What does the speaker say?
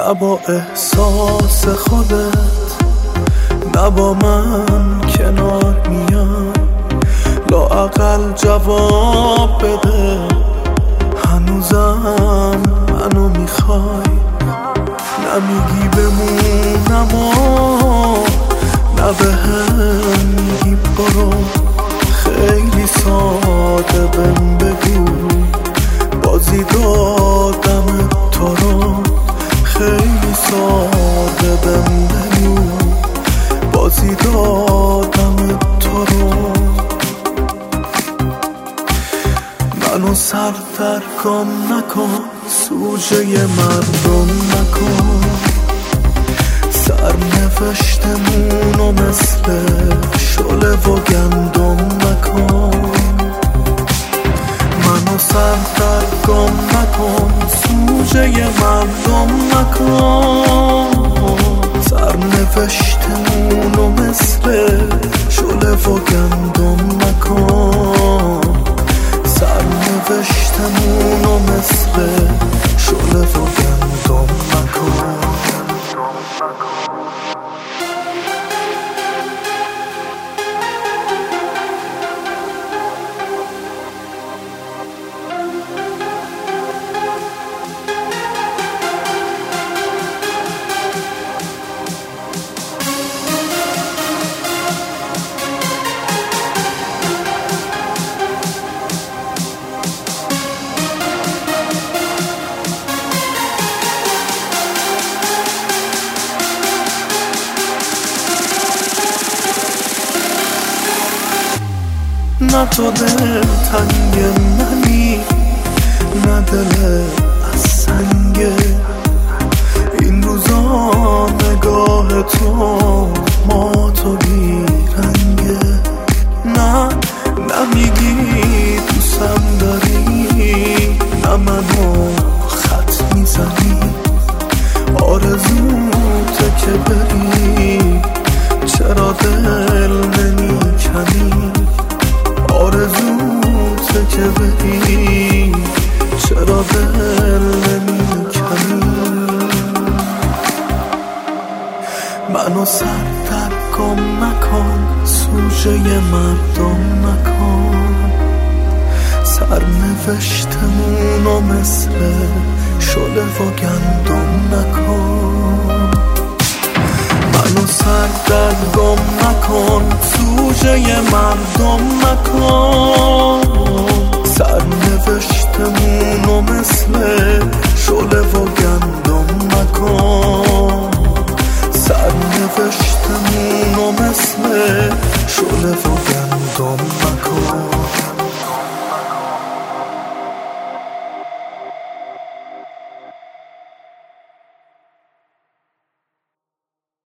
نه با احساس خودت، نه با من کنار میای، لااقل جواب بده هنوزم منو میخوای. نمیگی بمونم و نه بهم میگی برو، خیلی ساده بهم بگو بازی دادم تو رو، خیلی ساده بهم بگو بازی دادم تو رو. منو سر در گم نکن، سوژه مردم نکن، سرنوشتمونو مثل شله و گندم نکن. منو سر در گم نکن، سوژه مردم نکن، سرنوشتمونو مثل شله و گندم نکن، سرنوشتمونو مثل شله و گندم نکن. نه تو دل تنگ منی، نه دل از سنگه، این روزا نگاه تو ما تو بیرنگه. نه نمیگی دوستم داری، نه منو خط میزنی، آرزوته که بری چرا دل نمیکنی، آرزوته که بری چرا دل نمیکنی. منو سر در گم نکن، سوژه مردم نکن، سرنوشتمونو مثل شله و گندم نکن. منو سر در گم نکن، سوژه مردم نکن، سرنوشتمونو مثل شله و گندم نکن، سرنوشتمونو مثل شله و